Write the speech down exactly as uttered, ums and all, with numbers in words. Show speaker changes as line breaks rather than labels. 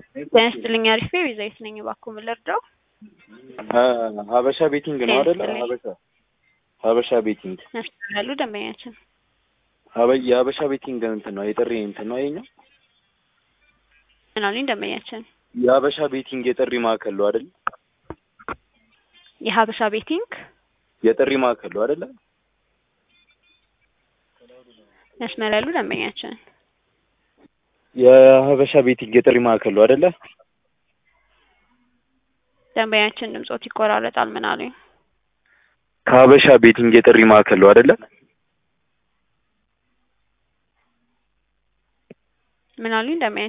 በእንስጥልኛ አሪፍ ቤዛዊት ነኝ እባክዎ ምን ልርዳው?
ሀበሻ ቤቲንግ ነው አይደለ? ሀበሻ ሀበሻ ቤቲንግ
ያሉ ደንበኛችን
ሀበይ የሀበሻ ቤቲንግ እንትን ነው የጥሪ እንትን ነው ይሄኛው
ምን አሉኝ ደንበኛችን?
የሀበሻ ቤቲንግ የጥሪ ማዕከል ነው አይደል?
የሀበሻ ቤቲንግ
የጥሪ ማዕከል ነው አይደለ?
መስመር ያሉ ደንበኛችን
የሀበሻ ቤቲንግ የጥሪ ማዕከል ነው አይደለ?
ደንበኛችን ድምጾት ይቆራረጣል ምን አሉኝ?
ከሀበሻ ቤቲንግ የጥሪ ማዕከል ነው አይደለ?
ምን አሉኝ ደንበኛ